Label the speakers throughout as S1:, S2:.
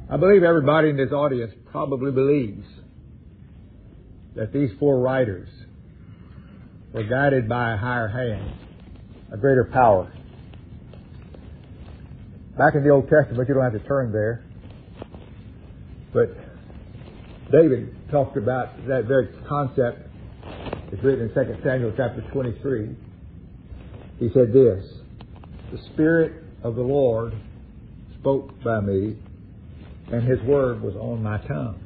S1: I believe everybody in this audience probably believes that these four writers were guided by a higher hand, a greater power. Back in the Old Testament, you don't have to turn there, but David talked about that very concept. It's written in 2 Samuel chapter 23. He said this, "The Spirit of the Lord spoke by me, and His word was on my tongue."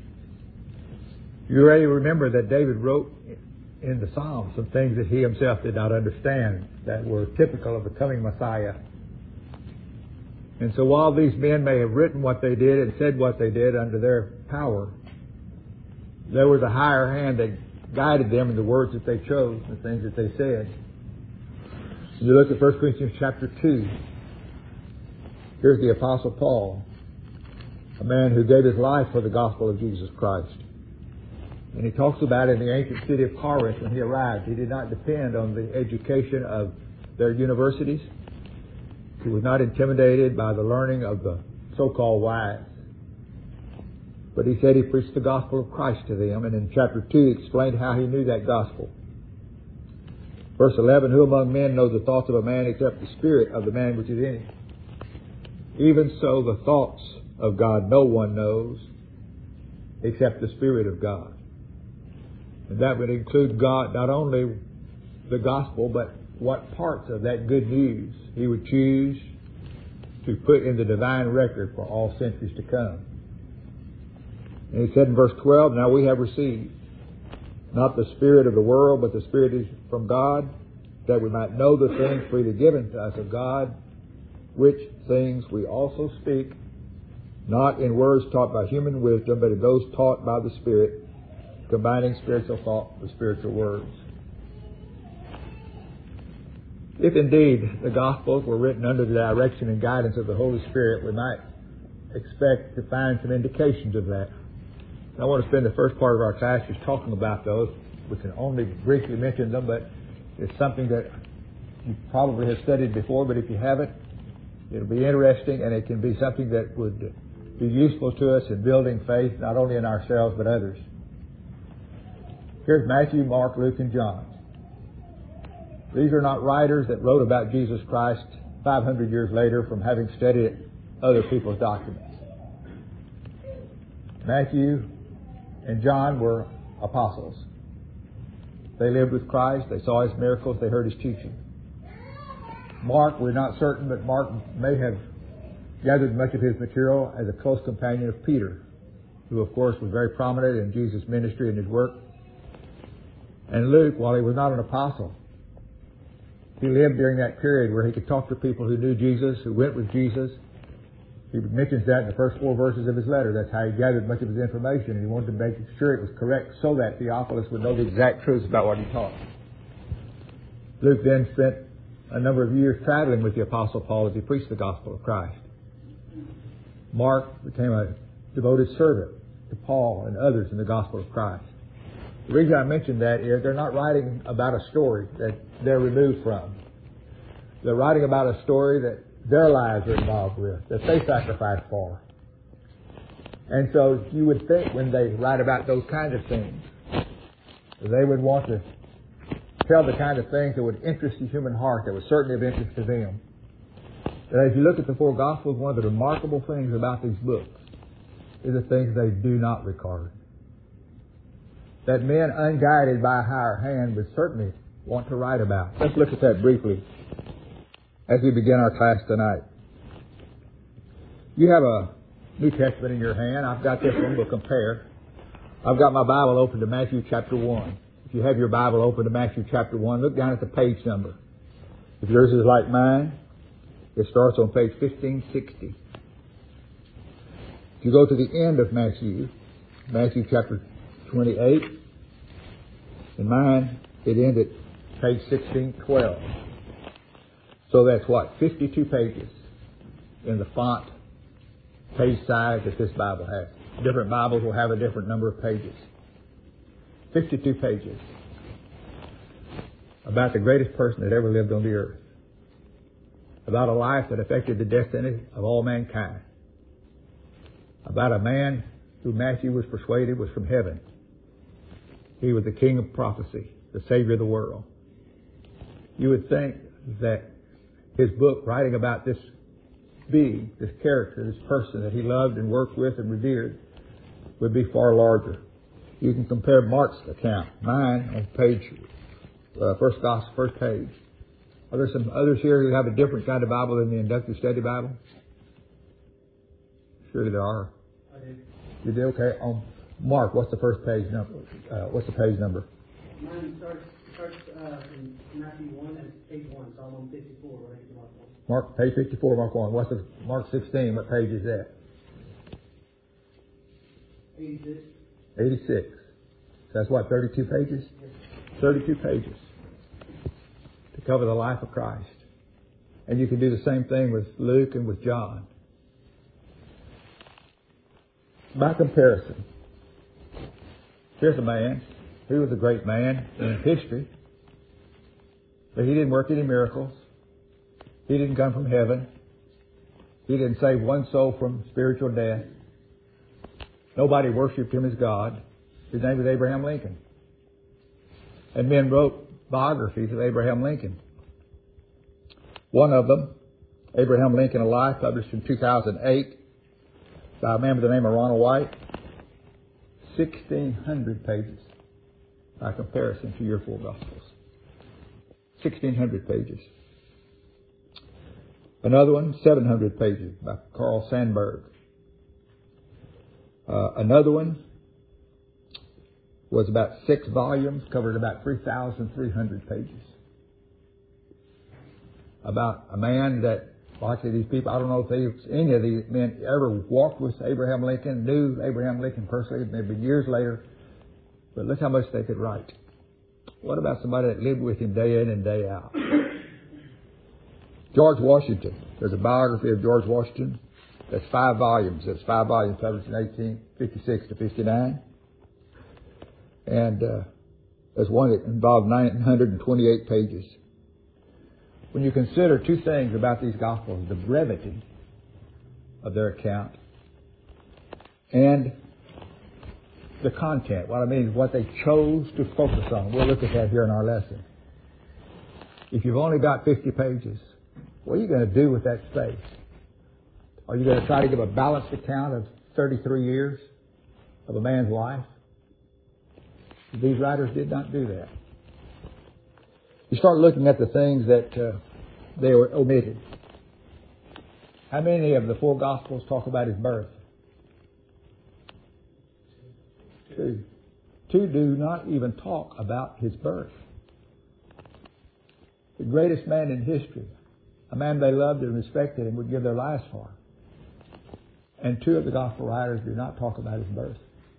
S1: You already remember that David wrote in the Psalms some things that he himself did not understand that were typical of the coming Messiah. And so while these men may have written what they did and said what they did under their power, there was a higher hand that guided them in the words that they chose, the things that they said. You look at 1 Corinthians chapter 2. Here's the Apostle Paul, a man who gave his life for the gospel of Jesus Christ. And he talks about in the ancient city of Corinth when he arrived, he did not depend on the education of their universities. He was not intimidated by the learning of the so-called wise. But he said he preached the gospel of Christ to them, and in chapter 2 he explained how he knew that gospel. Verse 11, "Who among men knows the thoughts of a man except the spirit of the man which is in him? Even so the thoughts of God no one knows except the Spirit of God." And that would include God, not only the gospel, but what parts of that good news He would choose to put in the divine record for all centuries to come. And He said in verse 12, "Now we have received not the spirit of the world, but the Spirit is from God, that we might know the things freely given to us of God, which things we also speak, not in words taught by human wisdom, but in those taught by the Spirit, combining spiritual thought with spiritual words." If indeed the Gospels were written under the direction and guidance of the Holy Spirit, we might expect to find some indications of that. I want to spend the first part of our class just talking about those. We can only briefly mention them, but it's something that you probably have studied before, but if you haven't, it'll be interesting, and it can be something that would be useful to us in building faith, not only in ourselves, but others. Here's Matthew, Mark, Luke, and John. These are not writers that wrote about Jesus Christ 500 years later from having studied other people's documents. Matthew and John were apostles. They lived with Christ. They saw His miracles. They heard His teaching. Mark, we're not certain, but Mark may have gathered much of his material as a close companion of Peter, who, of course, was very prominent in Jesus' ministry and His work. And Luke, while he was not an apostle, he lived during that period where he could talk to people who knew Jesus, who went with Jesus. He mentions that in the first 4 verses of his letter. That's how he gathered much of his information, and he wanted to make sure it was correct so that Theophilus would know the exact truth about what he taught. Luke then spent a number of years traveling with the Apostle Paul as he preached the gospel of Christ. Mark became a devoted servant to Paul and others in the gospel of Christ. The reason I mention that is they're not writing about a story that they're removed from. They're writing about a story that their lives are involved with, that they sacrificed for. And so you would think when they write about those kinds of things, they would want to tell the kind of things that would interest the human heart, that was certainly of interest to them. But as you look at the 4 Gospels, one of the remarkable things about these books is the things they do not record. That men unguided by a higher hand would certainly want to write about. Let's look at that briefly as we begin our class tonight. You have a New Testament in your hand. I've got this one. We'll compare. I've got my Bible open to Matthew chapter 1. If you have your Bible open to Matthew chapter 1, look down at the page number. If yours is like mine, it starts on page 1560. If you go to the end of Matthew chapter 28, in mine, it ends at page 1612. So that's what? 52 pages in the font page size that this Bible has. Different Bibles will have a different number of pages. 52 pages about the greatest person that ever lived on the earth. About a life that affected the destiny of all mankind. about a man who Matthew was persuaded was from heaven. He was the king of prophecy, the Savior of the world. You would think that his book, writing about this being, this character, this person that he loved and worked with and revered, would be far larger. You can compare Mark's account, mine, on page, first gospel, first page. Are there some others here who have a different kind of Bible than the Inductive Study Bible? Surely there are.
S2: I did.
S1: You did? Okay. On Mark, what's the first page number? What's the page number?
S2: Mine starts in Matthew 1 and page 1, so I'm on 54 when I get to Mark 1.
S1: Mark, page 54, Mark 1. What's the, Mark 16, what page is that?
S2: 86.
S1: 86. So that's what, 32 pages?
S2: Yes.
S1: 32 pages to cover the life of Christ. And you can do the same thing with Luke and with John. By comparison, here's a man who was a great man in history, but he didn't work any miracles. He didn't come from heaven. He didn't save one soul from spiritual death. Nobody worshipped him as God. His name was Abraham Lincoln. And men wrote biographies of Abraham Lincoln. One of them, Abraham Lincoln Alive, published in 2008 by a man by the name of Ronald White. 1,600 pages by comparison to your four Gospels. 1,600 pages. Another one, 700 pages by Carl Sandburg. Another one was about 6 volumes, covered about 3,300 pages. About a man that, likely these people, I don't know if any of these men ever walked with Abraham Lincoln, knew Abraham Lincoln personally, maybe years later, but look how much they could write. What about somebody that lived with him day in and day out? George Washington. There's a biography of George Washington. That's 5 volumes. That's 5 volumes published in 1856 to 59. And there's one that involved 928 pages. When you consider two things about these Gospels, the brevity of their account and the content, what I mean is what they chose to focus on. We'll look at that here in our lesson. If you've only got 50 pages, what are you going to do with that space? Are you going to try to give a balanced account of 33 years of a man's life? These writers did not do that. You start looking at the things that they were omitted. How many of the 4 Gospels talk about his birth? 2. 2 do not even talk about his birth. The greatest man in history, a man they loved and respected and would give their lives for. And 2 of the Gospel writers do not talk about his birth.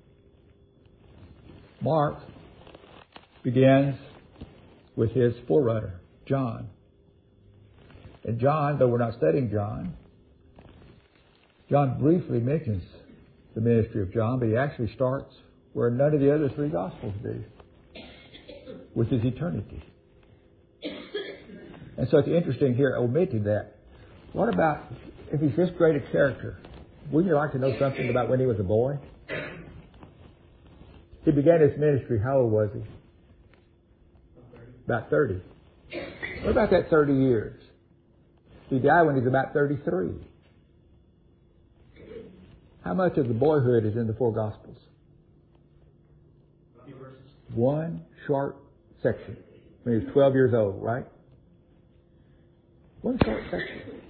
S1: Mark begins with his forerunner, John. And John, though we're not studying John, John briefly mentions the ministry of John, but he actually starts where none of the other 3 Gospels do, which is eternity. And so it's interesting here, omitting that. What about, if he's this great a character, wouldn't you like to know something about when he was a boy? He began his ministry, how old was he? About 30. What about that 30 years? He died when he was about 33. How much of the boyhood is in the 4 Gospels? 1 short section. When he was 12 years old, right? 1 short section.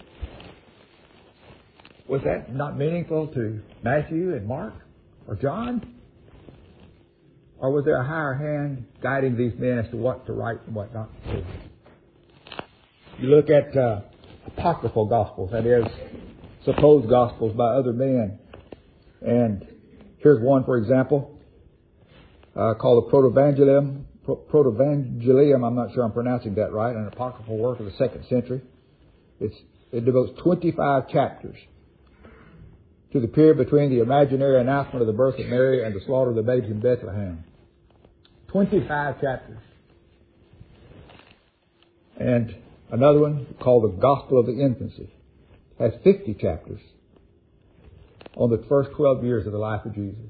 S1: Was that not meaningful to Matthew and Mark or John? Or was there a higher hand guiding these men as to what to write and what not to do? You look at apocryphal Gospels, that is, supposed Gospels by other men. And here's one, for example, called the Protevangelium. I'm not sure I'm pronouncing that right. An apocryphal work of the 2nd century. It devotes 25 chapters to the period between the imaginary announcement of the birth of Mary and the slaughter of the babes in Bethlehem. 25 chapters. And another one called the Gospel of the Infancy has 50 chapters on the first 12 years of the life of Jesus.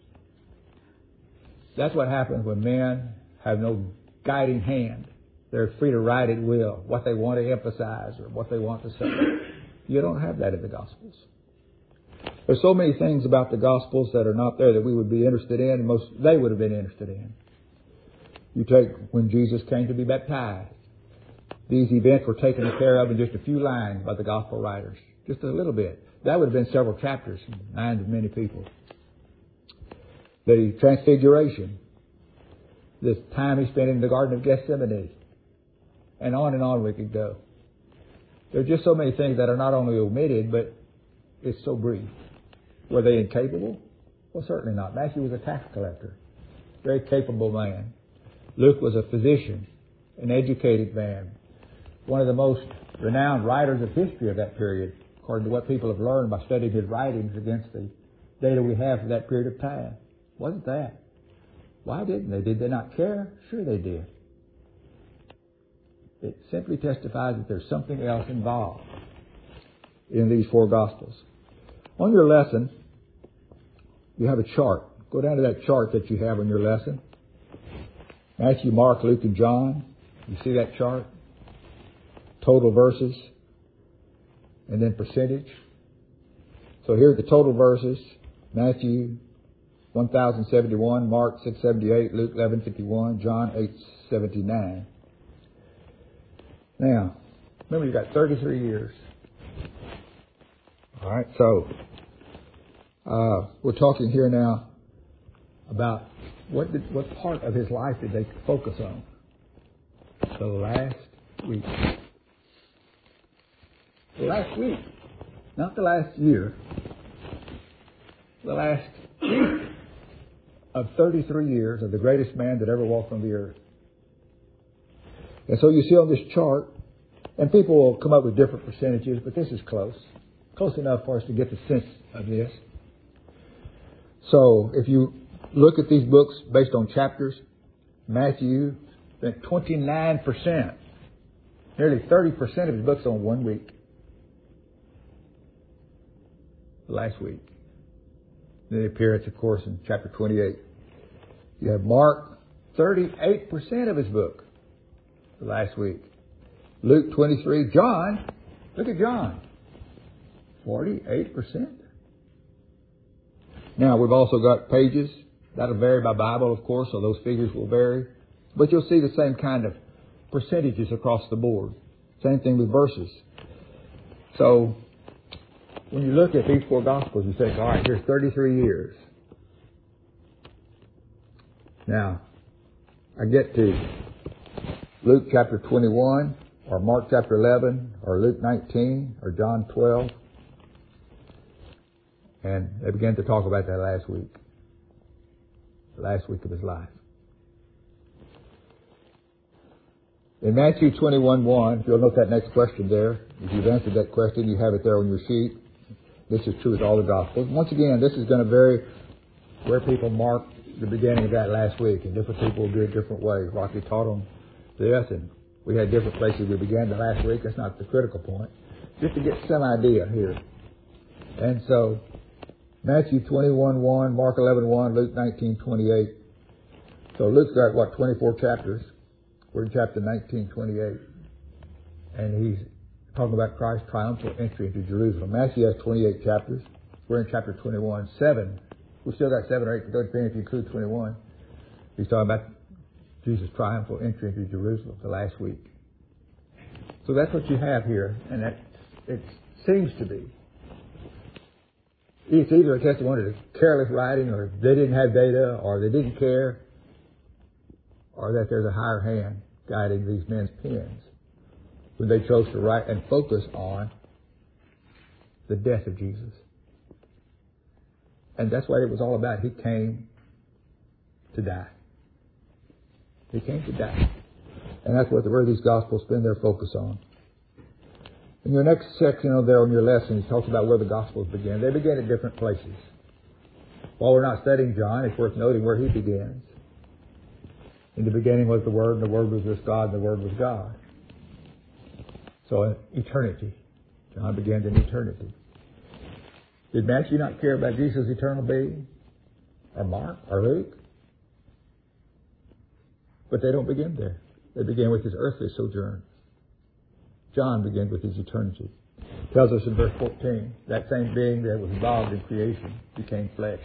S1: That's what happens when men have no guiding hand. They're free to write at will what they want to emphasize or what they want to say. You don't have that in the Gospels. There's so many things about the Gospels that are not there that we would be interested in, and they would have been interested in. You take when Jesus came to be baptized. These events were taken care of in just a few lines by the Gospel writers. Just a little bit. That would have been several chapters, minds of many people. The Transfiguration. This time he spent in the Garden of Gethsemane. And on we could go. There are just so many things that are not only omitted, but it's so brief. Were they incapable? Well, certainly not. Matthew was a tax collector. Very capable man. Luke was a physician, an educated man. One of the most renowned writers of history of that period, according to what people have learned by studying his writings against the data we have for that period of time. Wasn't that? Why didn't they? Did they not care? Sure they did. It simply testifies that there's something else involved in these four Gospels. On your lesson, you have a chart. Go down to that chart that you have on your lesson. Matthew, Mark, Luke, and John. You see that chart? Total verses. And then percentage. So here are the total verses. Matthew 1071, Mark 678, Luke 1151, John 879. Now, remember you've got 33 years. All right, so we're talking here now about what part of his life did they focus on? The last week. The last week. Not the last year. The last week of 33 years of the greatest man that ever walked on the earth. And so you see on this chart, and people will come up with different percentages, but this is close. Close enough for us to get the sense of this. So if you look at these books based on chapters, Matthew spent 29%, nearly 30% of his books on 1 week. Last week. Then the appearance, of course, in chapter 28. You have Mark, 38% of his book last week. Luke 23. John, look at John, 48%. Now, we've also got pages. That'll vary by Bible, of course, so those figures will vary. But you'll see the same kind of percentages across the board. Same thing with verses. So, when you look at these four Gospels, you say, all right, here's 33 years. Now, I get to Luke chapter 21, or Mark chapter 11, or Luke 19, or John 12. And they began to talk about that last week. The last week of his life. In Matthew 21:1, if you'll note that next question there, if you've answered that question, you have it there on your sheet. This is true with all the Gospels. Once again, this is going to vary where people mark the beginning of that last week, and different people will do it different ways. Rocky taught them this, and we had different places we began the last week. That's not the critical point. Just to get some idea here. And so, Matthew 21:1, Mark 11:1, Luke 19:28. So Luke's got, 24 chapters. We're in chapter 19:28. And he's talking about Christ's triumphal entry into Jerusalem. Matthew has 28 chapters. We're in chapter 21. 7. We've still got 7 or 8 to go, depending if you include 21. He's talking about Jesus' triumphal entry into Jerusalem the last week. So that's what you have here. And that it seems to be. It's either a testimony to careless writing, or they didn't have data, or they didn't care, or that there's a higher hand guiding these men's pens when they chose to write and focus on the death of Jesus. And that's what it was all about. He came to die. He came to die. And that's where these Gospels spend their focus on. In your next section there on your lesson, he talks about where the Gospels begin. They begin at different places. While we're not studying John, it's worth noting where he begins. In the beginning was the Word, and the Word was with God, and the Word was God. So eternity. John begins in eternity. Did Matthew not care about Jesus' eternal being? Or Mark? Or Luke? But they don't begin there. They begin with his earthly sojourn. John begins with his eternity. Tells us in verse 14, that same being that was involved in creation became flesh.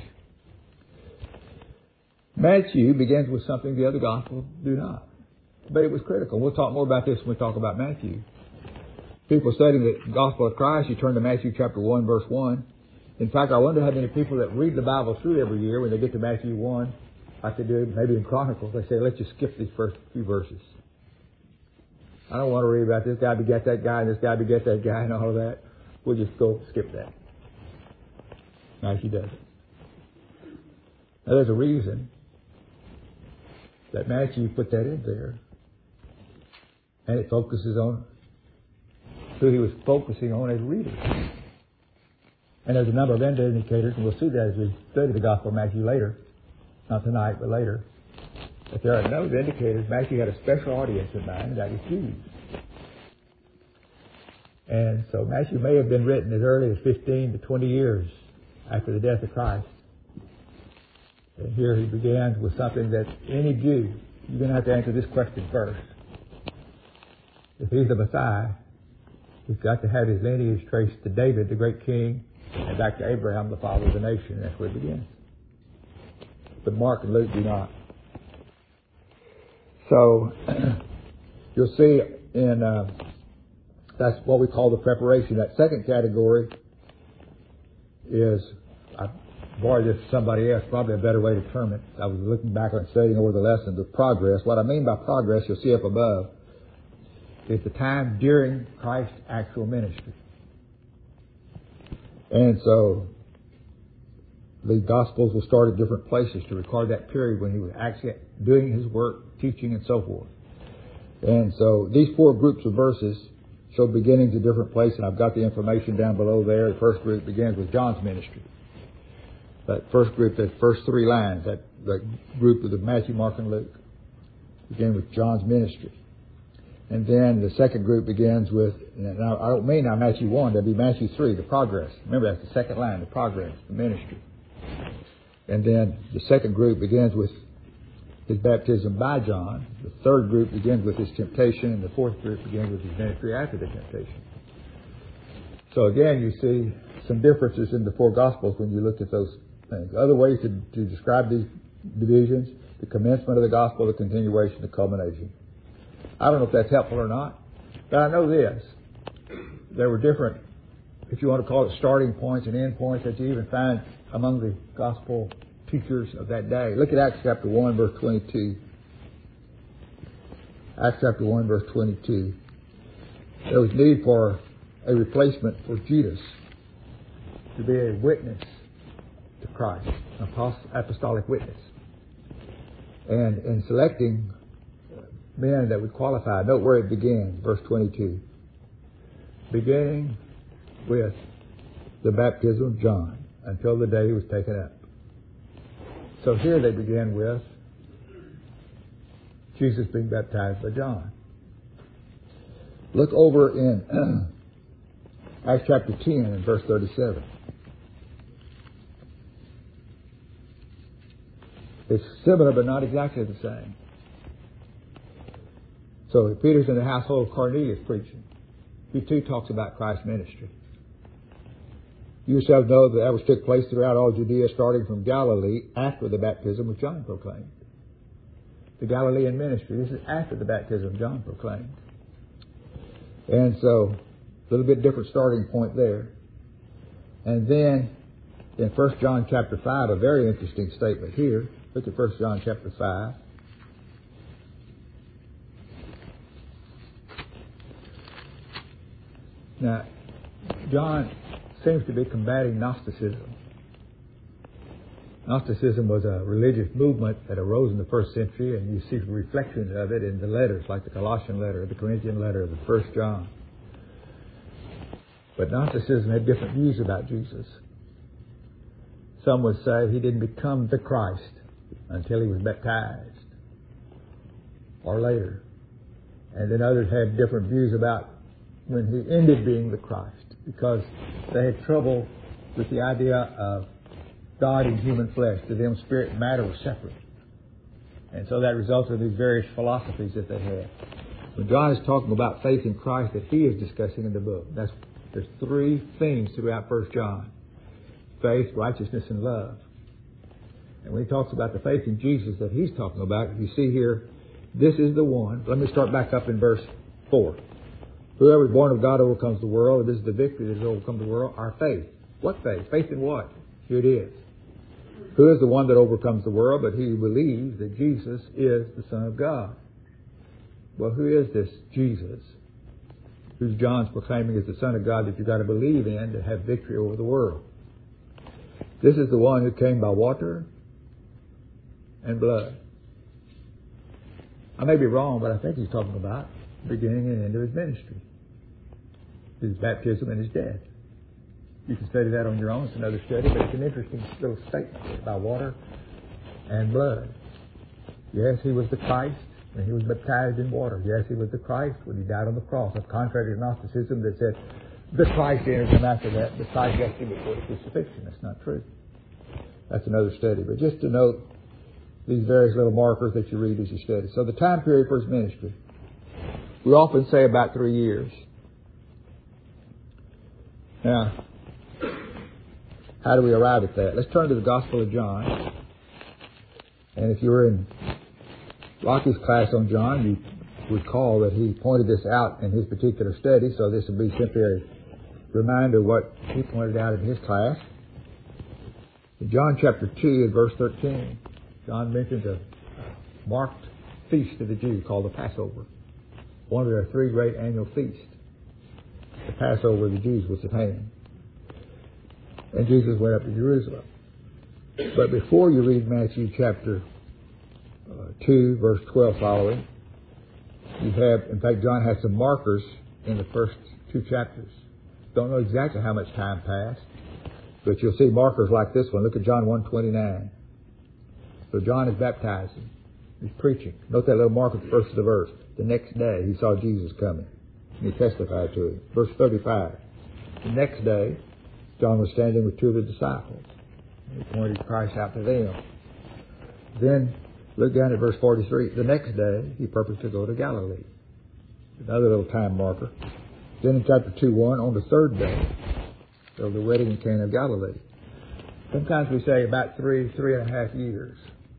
S1: Matthew begins with something the other Gospels do not. But it was critical. We'll talk more about this when we talk about Matthew. People studying the Gospel of Christ, you turn to Matthew chapter 1, verse 1. In fact, I wonder how many people that read the Bible through every year, when they get to Matthew 1, like they do maybe in Chronicles, they say, let's just skip these first few verses. I don't want to read about this guy begat that guy and this guy begat that guy and all of that. We'll just go skip that. Matthew doesn't. Now, there's a reason that Matthew put that in there. And it focuses on who he was focusing on as readers. And there's a number of indicators, and we'll see that as we study the Gospel of Matthew later. Not tonight, but later. But there are no indicators. Matthew had a special audience in mind, that is Jews. And so Matthew may have been written as early as 15 to 20 years after the death of Christ. And here he begins with something that any Jew, you're going to have to answer this question first. If he's the Messiah, he's got to have his lineage traced to David, the great king, and back to Abraham, the father of the nation. That's where it begins. But Mark and Luke do not. So, you'll see in, that's what we call the preparation. That second category is, I borrowed this from somebody else, probably a better way to term it. I was looking back and studying over the lesson, the progress. What I mean by progress, you'll see up above, is the time during Christ's actual ministry. And so, the Gospels will start at different places to record that period when he was actually doing his work, teaching and so forth. And so, these four groups of verses show beginnings at different places, and I've got the information down below there. The first group begins with John's ministry. That first group, that first three lines, that group of the Matthew, Mark, and Luke, begin with John's ministry. And then the second group begins with, now I don't mean now Matthew 1, that'll be Matthew 3, the progress. Remember, that's the second line, the progress, the ministry. And then the second group begins with his baptism by John. The third group begins with his temptation, and the fourth group begins with his ministry after the temptation. So again, you see some differences in the four Gospels when you look at those things. Other ways to describe these divisions: the commencement of the Gospel, the continuation, the culmination. I don't know if that's helpful or not, but I know this. There were different, if you want to call it, starting points and end points that you even find among the Gospel teachers of that day. Look at Acts chapter 1, verse 22. Acts chapter 1, verse 22. There was need for a replacement for Judas to be a witness to Christ, an apostolic witness. And in selecting men that would qualify, note where it begins, verse 22. Beginning with the baptism of John until the day he was taken up. So here they begin with Jesus being baptized by John. Look over in Acts chapter 10 and verse 37. It's similar but not exactly the same. So Peter's in the household of Cornelius preaching. He too talks about Christ's ministry. You yourself know that which took place throughout all Judea, starting from Galilee after the baptism which John proclaimed. The Galilean ministry. This is after the baptism John proclaimed. And so, a little bit different starting point there. And then, in 1 John chapter 5, a very interesting statement here. Look at 1 John chapter 5. Now, John seems to be combating Gnosticism. Gnosticism was a religious movement that arose in the first century, and you see reflections of it in the letters, like the Colossian letter, the Corinthian letter, the 1 John. But Gnosticism had different views about Jesus. Some would say he didn't become the Christ until he was baptized, or later. And then others had different views about when he ended being the Christ, because they had trouble with the idea of God in human flesh. To them, spirit and matter were separate. And so that resulted in these various philosophies that they had. When John is talking about faith in Christ that he is discussing in the book, there's three themes throughout 1 John. Faith, righteousness, and love. And when he talks about the faith in Jesus that he's talking about, you see here, this is the one. Let me start back up in verse 4. Whoever is born of God overcomes the world. This is the victory that has overcome the world, our faith. What faith? Faith in what? Here it is. Who is the one that overcomes the world? But he who believes that Jesus is the Son of God. Well, who is this Jesus, whose John's proclaiming is the Son of God that you've got to believe in to have victory over the world? This is the one who came by water and blood. I may be wrong, but I think he's talking about the beginning and end of his ministry. His baptism and his death. You can study that on your own. It's another study, but it's an interesting little statement by water and blood. Yes, he was the Christ when he was baptized in water. Yes, he was the Christ when he died on the cross. That's contrary to Gnosticism that said the Christ entered him after that. The Christ left him before the crucifixion. That's not true. That's another study. But just to note these various little markers that you read as you study. So the time period for his ministry, we often say about 3 years. Now, how do we arrive at that? Let's turn to the Gospel of John. And if you were in Rocky's class on John, you recall that he pointed this out in his particular study, so this will be simply a reminder of what he pointed out in his class. In John chapter 2 and verse 13, John mentions a marked feast of the Jews called the Passover. One of their three great annual feasts. The Passover of the Jews was at hand. And Jesus went up to Jerusalem. But before you read Matthew chapter 2, verse 12 following, you have, in fact, John has some markers in the first 2 chapters. Don't know exactly how much time passed, but you'll see markers like this one. Look at John 1:29. So John is baptizing. He's preaching. Note that little marker at the first of the verse. The next day he saw Jesus coming, and he testified to him. Verse 35. The next day, John was standing with 2 of the disciples. He pointed Christ out to them. Then, look down at verse 43. The next day, he purposed to go to Galilee. Another little time marker. Then in chapter 2:1, on the third day of the wedding in Cana of Galilee. Sometimes we say about 3.5 years.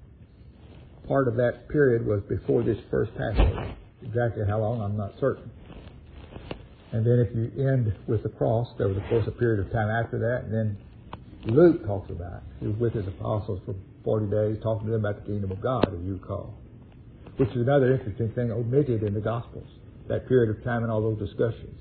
S1: Part of that period was before this first Passover. Exactly how long, I'm not certain. And then if you end with the cross, there was, of course, a period of time after that. And then Luke talks about it. He was with his apostles for 40 days, talking to them about the kingdom of God, as you recall. Which is another interesting thing omitted in the Gospels, that period of time and all those discussions.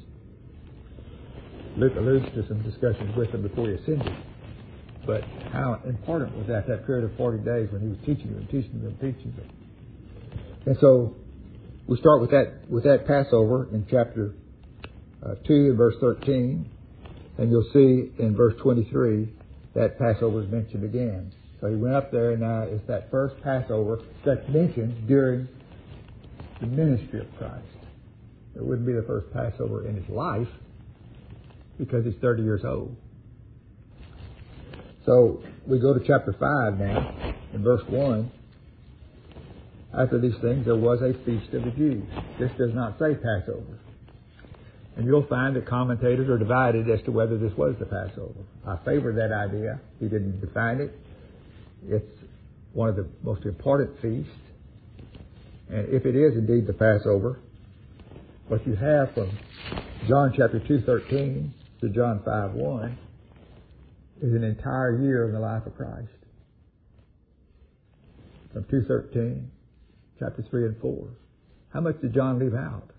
S1: Luke alludes to some discussions with them before he ascended. But how important was that period of 40 days when he was teaching them. And so we start with that Passover in chapter 2 and verse 13, and you'll see in verse 23 that Passover is mentioned again. So he went up there, and now it's that first Passover that's mentioned during the ministry of Christ. It wouldn't be the first Passover in his life because he's 30 years old. So we go to chapter 5 now, in verse 1. After these things, there was a feast of the Jews. This does not say Passover. And you'll find that commentators are divided as to whether this was the Passover. I favor that idea. He didn't define it. It's one of the most important feasts. And if it is indeed the Passover, what you have from John chapter 2:13 to John 5:1 is an entire year in the life of Christ. From 2:13, chapter 3 and 4. How much did John leave out?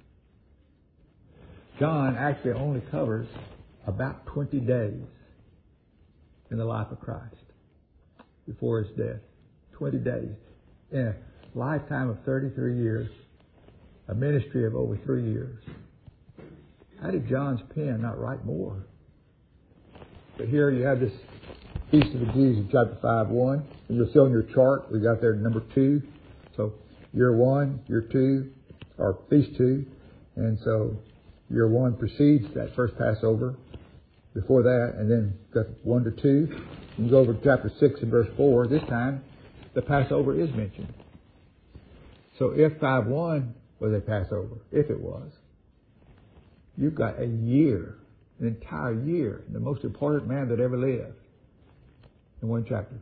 S1: John actually only covers about 20 days in the life of Christ before his death. 20 days. In a lifetime of 33 years, a ministry of over 3 years. How did John's pen not write more? But here you have this Feast of the Jews in chapter 5:1. And you'll see on your chart, we got there number 2. So year 1, year 2, or feast 2. And so year 1 precedes that first Passover. before that, and then got 1 to 2. And you go over to chapter 6 and verse 4. This time, the Passover is mentioned. So if 5:1 was a Passover, if it was, you've got a year, an entire year, the most important man that ever lived, in one chapter.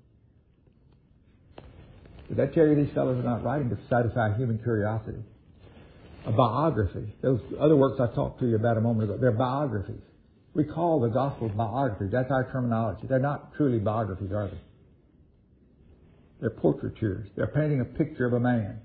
S1: Did that tell you these fellows are not writing to satisfy human curiosity? A biography. Those other works I talked to you about a moment ago, they're biographies. We call the Gospels biographies. That's our terminology. They're not truly biographies, are they? They're portraitures. They're painting a picture of a man.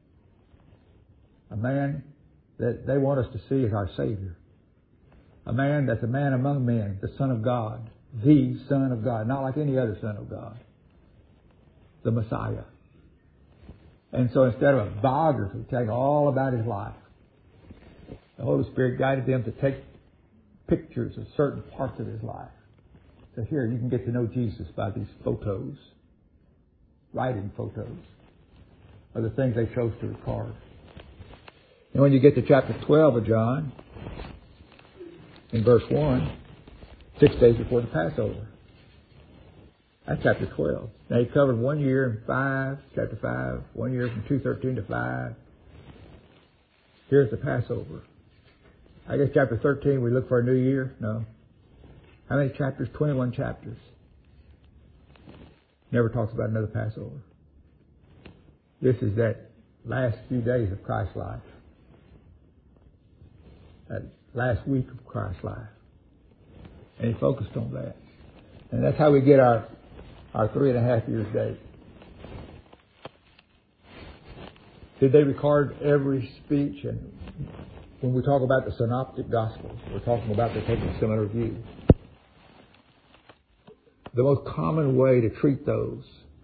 S1: A man that they want us to see as our Savior. A man that's a man among men, the Son of God. The Son of God. Not like any other Son of God. The Messiah. And so instead of a biography, telling all about his life, the Holy Spirit guided them to take pictures of certain parts of his life. So here you can get to know Jesus by these photos, writing photos, or the things they chose to record. And when you get to chapter 12 of John, in verse 1, 6 days before the Passover. That's chapter 12. Now he covered 1 year in 5, chapter 5, 1 year from 2:13 to 5. Here's the Passover. I guess chapter 13 we look for a new year? No. How many chapters? 21 chapters. Never talks about another Passover. This is that last few days of Christ's life. That last week of Christ's life. And he focused on that. And that's how we get our 3.5 years date. Did they record every speech? And when we talk about the Synoptic Gospels, we're talking about they're taking a similar view. The most common way to treat those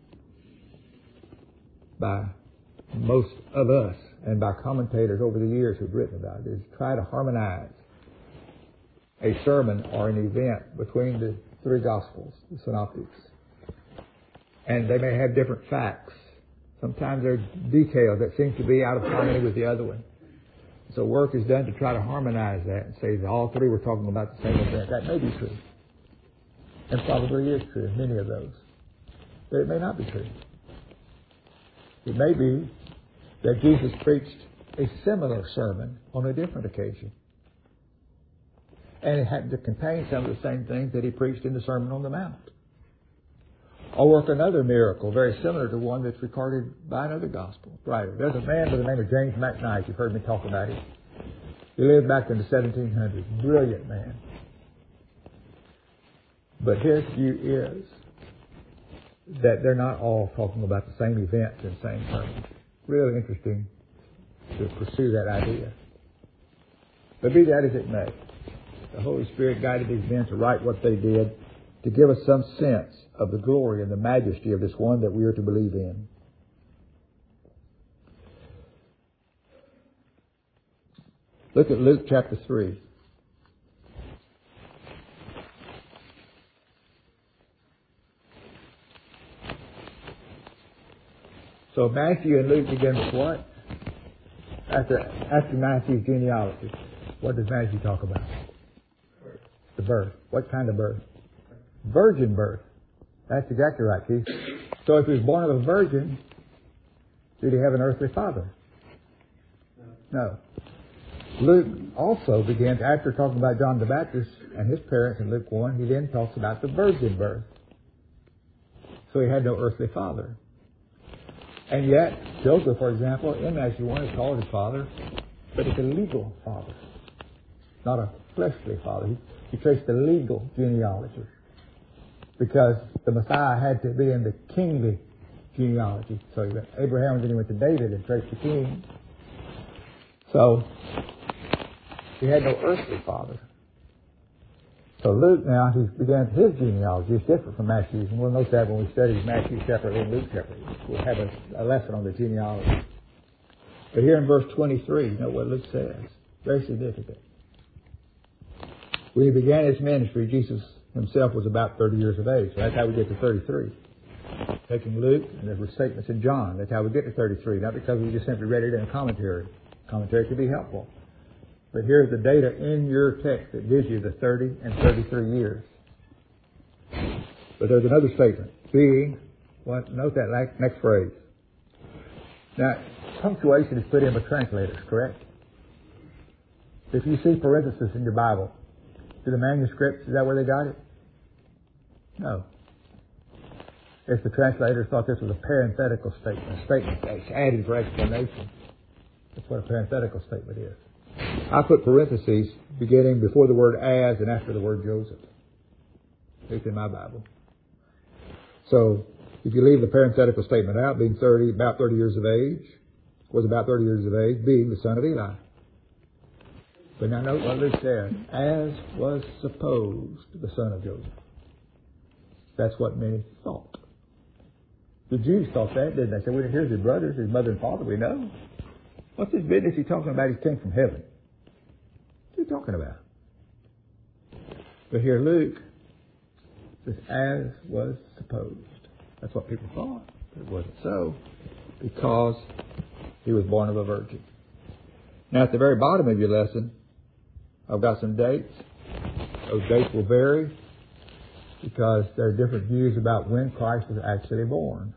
S1: by most of us and by commentators over the years who've written about it is try to harmonize a sermon or an event between the three Gospels, the Synoptics. And they may have different facts. Sometimes there are details that seem to be out of harmony with the other one. So work is done to try to harmonize that and say that all three were talking about the same event. That may be true. And probably is true, many of those. But it may not be true. It may be that Jesus preached a similar sermon on a different occasion. And it happened to contain some of the same things that he preached in the Sermon on the Mount. Or work another miracle very similar to one that's recorded by another gospel writer. There's a man by the name of James McKnight. You've heard me talk about him. He lived back in the 1700s. Brilliant man. But his view is that they're not all talking about the same events in the same sermon. Really interesting to pursue that idea. But be that as it may, the Holy Spirit guided these men to write what they did to give us some sense of the glory and the majesty of this one that we are to believe in. Look at Luke chapter 3. So Matthew and Luke begin with what? After Matthew's genealogy, what does Matthew talk about? The birth. What kind of birth? Virgin birth. That's exactly right, Keith. So if he was born of a virgin, did he have an earthly father? No. Luke also begins, after talking about John the Baptist and his parents in Luke 1, he then talks about the virgin birth. So he had no earthly father. And yet, Joseph, for example, in Matthew 1 is called his father, but it's a legal father, not a fleshly father. He traced the legal genealogy because the Messiah had to be in the kingly genealogy. So he went Abraham, and then he went to David and traced the king. So he had no earthly father. So Luke now, he begins his genealogy. It's different from Matthew's. And we'll note that when we study Matthew separately and Luke separately. We'll have a lesson on the genealogy. But here in verse 23, you know what Luke says. Very significant. When he began his ministry, Jesus himself was about 30 years of age. So that's how we get to 33. Taking Luke, and there were statements in John. That's how we get to 33. Not because we just simply read it in a commentary. Commentary could be helpful. But here's the data in your text that gives you the 30 and 33 years. But there's another statement. Being, note that next phrase. Now, punctuation is put in by translators, correct? If you see parenthesis in your Bible, do the manuscripts, is that where they got it? No. If the translators thought this was a parenthetical statement, a statement that's added for explanation. That's what a parenthetical statement is. I put parentheses beginning before the word as and after the word Joseph. It's in my Bible. So, if you leave the parenthetical statement out, being about 30 years of age, being the son of Eli. But now note what Luke said, as was supposed the son of Joseph. That's what many thought. The Jews thought that, didn't they? They said, well, here's his brothers, his mother and father, we know. What's this business he's talking about? He came from heaven. What's he talking about? But here Luke says, as was supposed. That's what people thought. But it wasn't so, because he was born of a virgin. Now at the very bottom of your lesson, I've got some dates. Those dates will vary because there are different views about when Christ was actually born.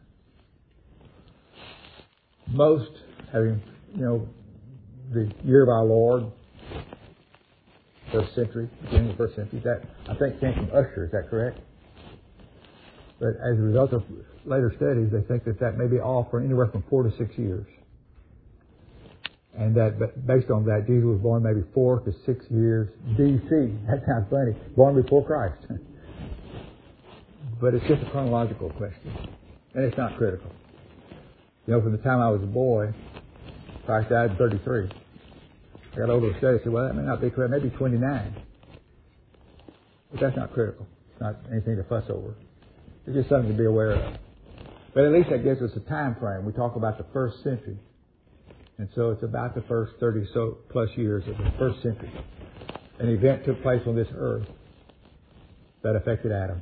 S1: Most having, the year of our Lord, first century, beginning of the first century, that I think came from Usher, is that correct? But as a result of later studies, they think that may be off for anywhere from 4 to 6 years. And that based on that, Jesus was born maybe 4 to 6 years BC. That sounds funny. Born before Christ. But it's just a chronological question. And it's not critical. From the time I was a boy, Christ died at 33. I got older studies and said, well, that may not be correct. Maybe 29. But that's not critical. It's not anything to fuss over. It's just something to be aware of. But at least that gives us a time frame. We talk about the first century. And so it's about the first 30 plus years of the first century. An event took place on this earth that affected Adam.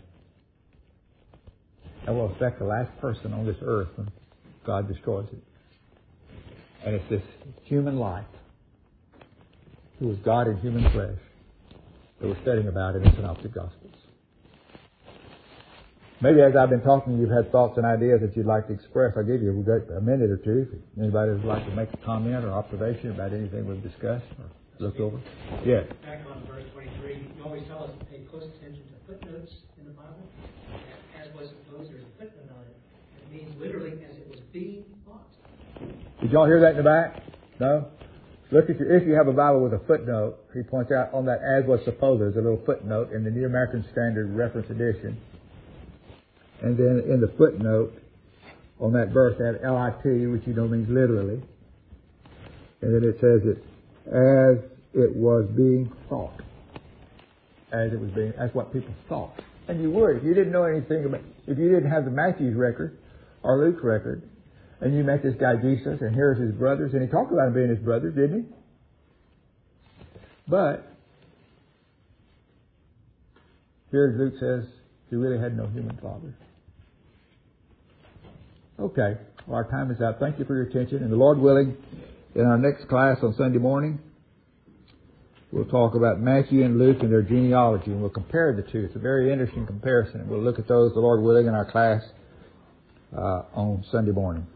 S1: And will affect the last person on this earth when God destroys it. And it's this human life, who was God in human flesh, that we're studying about in the Synoptic Gospels. Maybe as I've been talking, you've had thoughts and ideas that you'd like to express. I'll give you a minute or two. If anybody would like to make a comment or observation about anything we've discussed or looked over. Yes.
S2: Back on verse 23, you always tell us to pay close attention to footnotes in the Bible. As was supposed, there's a footnote on it. It means literally as it was being thought.
S1: Did y'all hear that in the back? No? Look at if you have a Bible with a footnote, he points out on that as was supposed, there's a little footnote in the New American Standard Reference Edition. And then in the footnote on that verse, they have LIT, which means literally. And then it says it as it was being thought. As it was being, that's what people thought. And you would, if you didn't know anything about, if you didn't have the Matthew's record or Luke's record, and you met this guy Jesus, and here's his brothers, and he talked about him being his brothers, didn't he? But here Luke says he really had no human father. Okay, well, our time is up. Thank you for your attention. And the Lord willing, in our next class on Sunday morning, we'll talk about Matthew and Luke and their genealogy, and we'll compare the two. It's a very interesting comparison. We'll look at those, the Lord willing, in our class on Sunday morning.